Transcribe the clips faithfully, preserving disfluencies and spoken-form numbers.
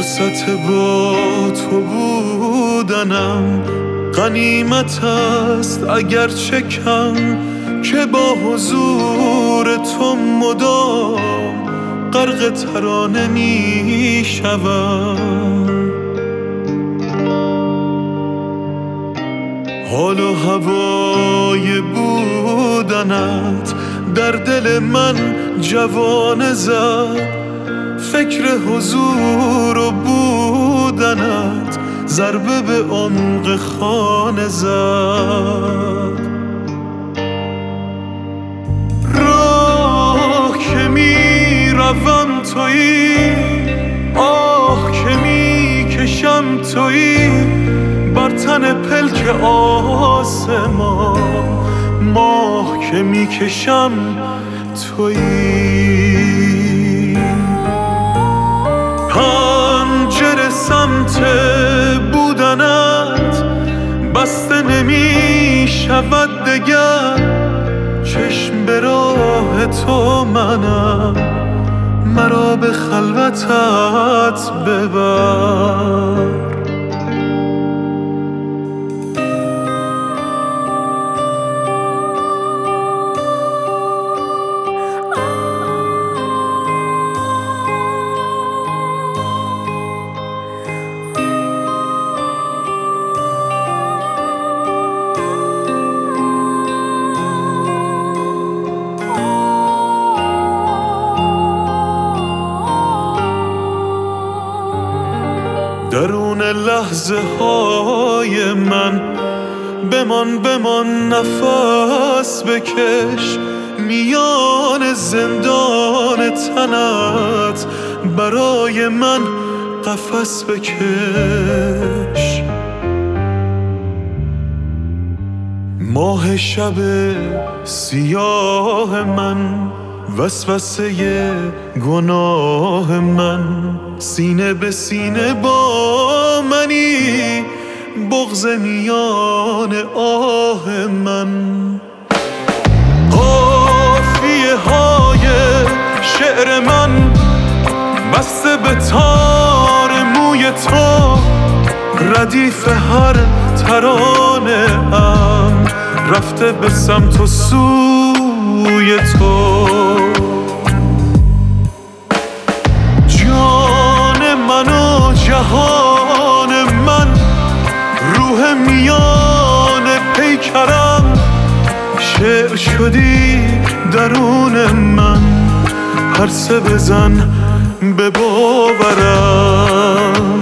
فرصت با تو بودنم غنیمت است اگر چه کم، که با حضور تو مدام غرق ترانه می شوم. حال و هوای بودنت در دل من جوانه زد، فکر حضور و بودنت ضربه به عمق خانه زد. راه که می روم تویی، آه که می کشم تویی، بر تن پلک آسمان ماه که می کشم تویی. پنجره سمت بودنت بسته نمی شود دگر، چشم به راه تو منم، مرا به خلوتت ببر. درون لحظه های من بمان بمان، نفس بکش، میان زندان تنت برای من قفس بکش. ماه شب سیاه من، وسوسه گناه من، سینه به سینه با منی، بغض میان آه من. قافیه های شعر من بسته به تار موی تو، ردیف هر ترانه ام رفته به سمت و سوی تو. جهان من، روح میان پیکرم، شعر شدی درون من، پرسه بزن به باورم.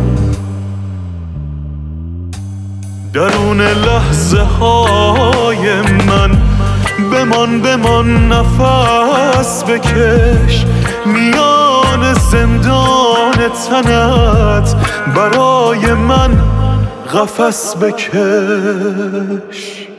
درون لحظه های من بمان بمان، نفس بکش، میان زندان تنت برای من قفس بکش.